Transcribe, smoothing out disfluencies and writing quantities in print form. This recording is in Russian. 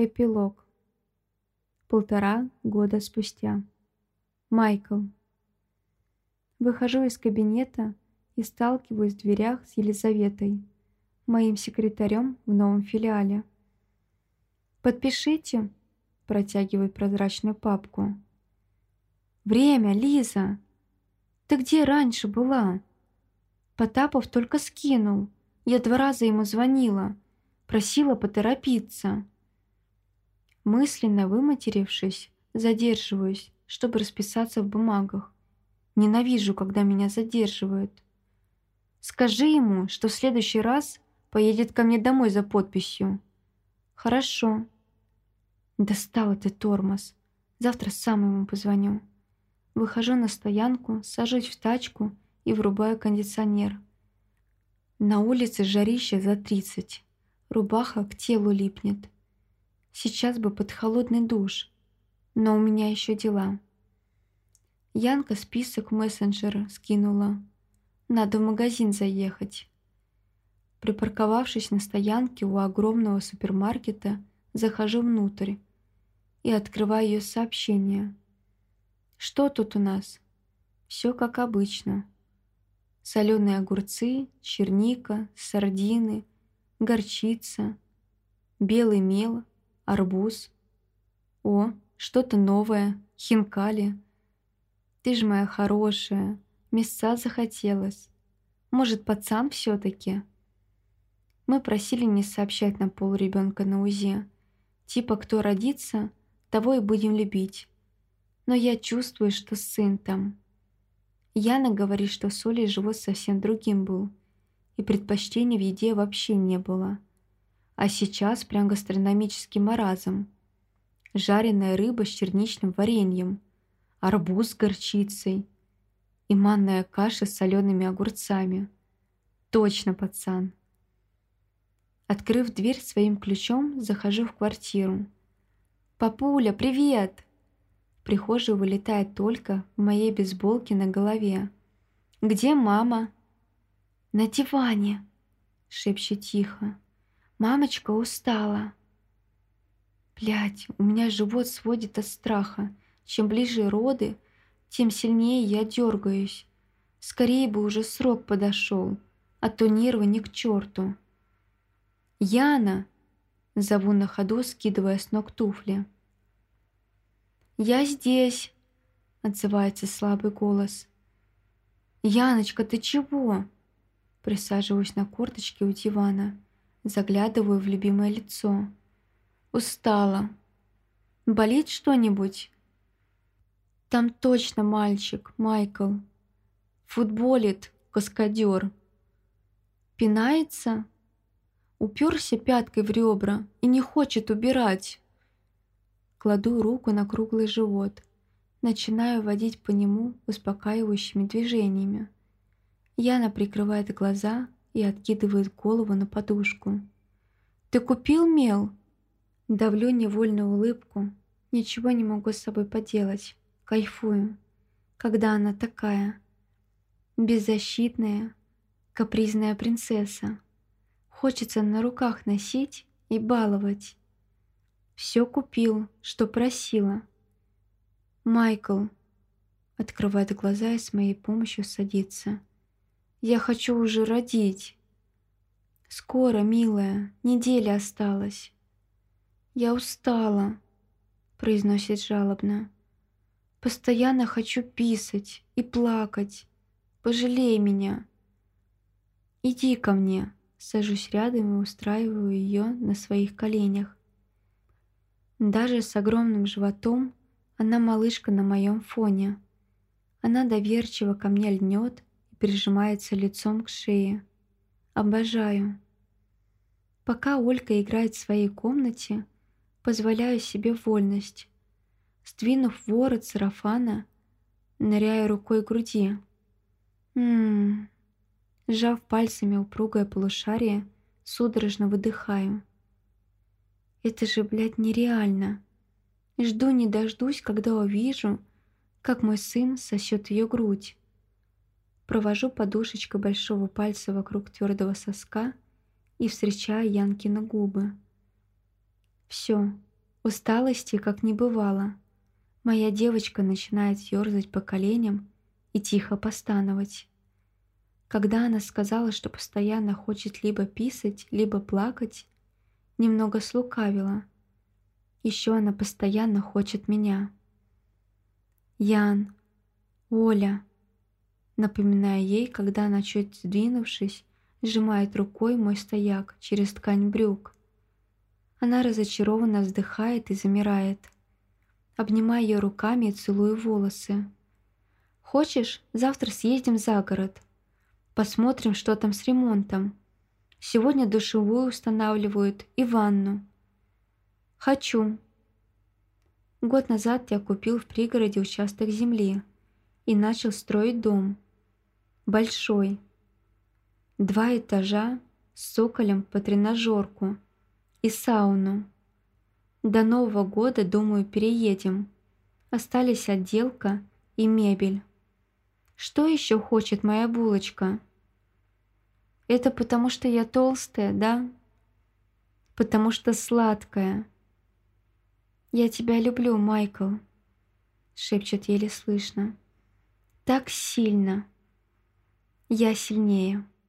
Эпилог. 1,5 года спустя. Майкл. Выхожу из кабинета и сталкиваюсь в дверях с Елизаветой, моим секретарем в новом филиале. «Подпишите», – протягивает прозрачную папку. «Время, Лиза! Ты где раньше была?» Потапов только скинул. Я 2 раза ему звонила, просила поторопиться. Мысленно выматерившись, задерживаюсь, чтобы расписаться в бумагах. Ненавижу, когда меня задерживают. «Скажи ему, что в следующий раз поедет ко мне домой за подписью». «Хорошо». «Достал ты тормоз. Завтра сам ему позвоню». Выхожу на стоянку, сажусь в тачку и врубаю кондиционер. На улице жарище за 30. Рубаха к телу липнет. Сейчас бы под холодный душ, но у меня еще дела. Янка список в мессенджер скинула. Надо в магазин заехать. Припарковавшись на стоянке у огромного супермаркета, захожу внутрь и открываю ее сообщение. Что тут у нас? Все как обычно. Соленые огурцы, черника, сардины, горчица, белый мел, арбуз. О, что-то новое, хинкали. Ты ж моя хорошая, мясца захотелось. Может, пацан все-таки? Мы просили не сообщать на пол ребенка на УЗИ. Типа, кто родится, того и будем любить. Но я чувствую, что сын там. Яна говорит, что с Олей живот совсем другим был, и предпочтений в еде вообще не было. А сейчас прям гастрономический маразм. Жареная рыба с черничным вареньем, арбуз с горчицей и манная каша с солеными огурцами. Точно, пацан. Открыв дверь своим ключом, захожу в квартиру. «Папуля, привет!» В прихожую вылетает только в моей бейсболке на голове. «Где мама?» «На диване», — шепчет тихо. «Мамочка устала». Блядь, у меня живот сводит от страха. Чем ближе роды, тем сильнее я дергаюсь. Скорее бы уже срок подошел, а то нервы ни к черту. «Яна!» — зову на ходу, скидывая с ног туфли. «Я здесь!» — отзывается слабый голос. «Яночка, ты чего?» Присаживаюсь на корточке у дивана, заглядываю в любимое лицо. «Устала. Болит что-нибудь?» «Там точно мальчик, Майкл. Футболит, каскадер. Пинается? Уперся пяткой в ребра и не хочет убирать». Кладу руку на круглый живот. Начинаю водить по нему успокаивающими движениями. Яна прикрывает глаза и откидывает голову на подушку. «Ты купил мел?» Давлю невольную улыбку. Ничего не могу с собой поделать. Кайфую. Когда она такая. Беззащитная, капризная принцесса. Хочется на руках носить и баловать. Все купил, что просила. «Майкл», открывает глаза и с моей помощью садится. «Я хочу уже родить». «Скоро, милая, неделя осталась». «Я устала», произносит жалобно. «Постоянно хочу писать и плакать. Пожалей меня». «Иди ко мне». Сажусь рядом и устраиваю ее на своих коленях. Даже с огромным животом она малышка на моем фоне. Она доверчиво ко мне льнет и прижимается лицом к шее. Обожаю. Пока Олька играет в своей комнате, позволяю себе вольность. Сдвинув ворот сарафана, ныряю рукой к груди. Сжав пальцами упругое полушарие, судорожно выдыхаю. Это же, блядь, нереально. Жду не дождусь, когда увижу, как мой сын сосет ее грудь. Провожу подушечкой большого пальца вокруг твердого соска и встречаю Янкины губы. Все, Усталости как не бывало. Моя девочка начинает ёрзать по коленям и тихо постановать. Когда она сказала, что постоянно хочет либо писать, либо плакать, немного слукавила. Еще она постоянно хочет меня. «Ян, Оля», напоминая ей, когда она, чуть сдвинувшись, сжимает рукой мой стояк через ткань брюк. Она разочарованно вздыхает и замирает. Обнимаю ее руками и целую волосы. «Хочешь, завтра съездим за город? Посмотрим, что там с ремонтом. Сегодня душевую устанавливают и ванну». «Хочу». Год назад я купил в пригороде участок земли и начал строить дом. Большой. 2 этажа с цоколем по тренажерку и сауну. До Нового года, думаю, переедем. Остались отделка и мебель. Что еще хочет моя булочка? Это потому что я толстая, да? Потому что сладкая. «Я тебя люблю, Майкл», — шепчет еле слышно. «Так сильно. Я сильнее».